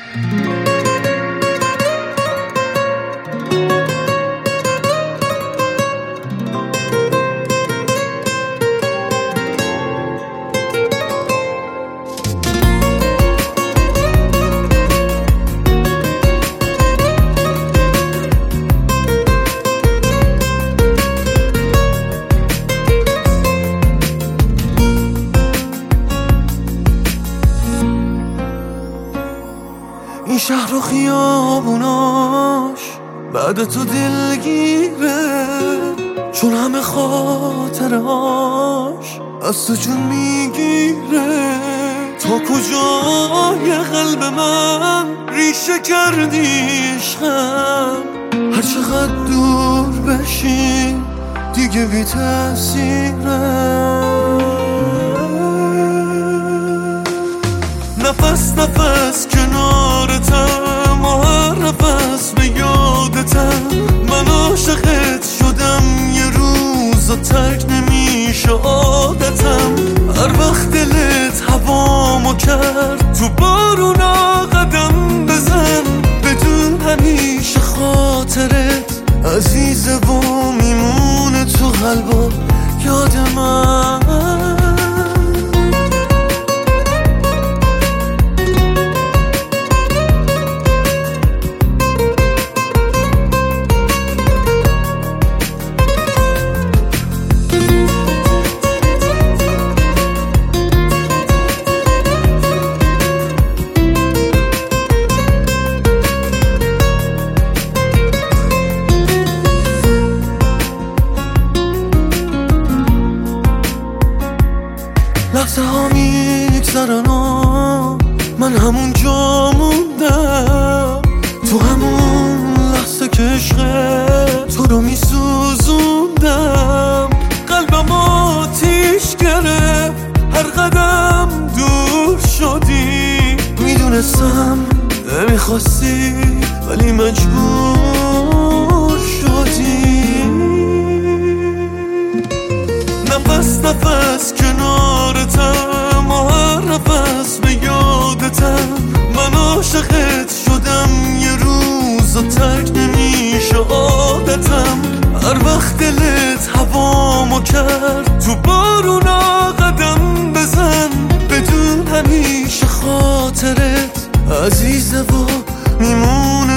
این شهر و خیابوناش بعد تو دلگیره، چون همه خاطرهاش از تو جون میگیره. تا کجای قلب من ریشه کردی عشقم، هر چقدر دور بشی دیگه بی تأثیره. نفس نفس کنارتم و هر نفس به یادتم. من عاشقت شدم یه روز و ترک نمیشه عادتم. هر وقت دلت هوامو کرد تو بارونا قدم بزن، بدون همیشه خاطرت عزیزه و میمونه تو قلب و یاد من. لحظه ها میگذرن و من همون جا موندم، تو همون لحظه که عشق تو رو میسوزوندم. قلبم آتیش گرفت هر قدم دور شدی، میدونستم نمیخواستی ولی مجبور شدی. نفس نفس کنارتم و هر نفس به یادتم. من عاشقت شدم یه روز و ترک نمیشه عادتم. هر وقت دلت هوامو کرد تو بارونا قدم بزن، بدون همیشه خاطرت عزیزه و میمون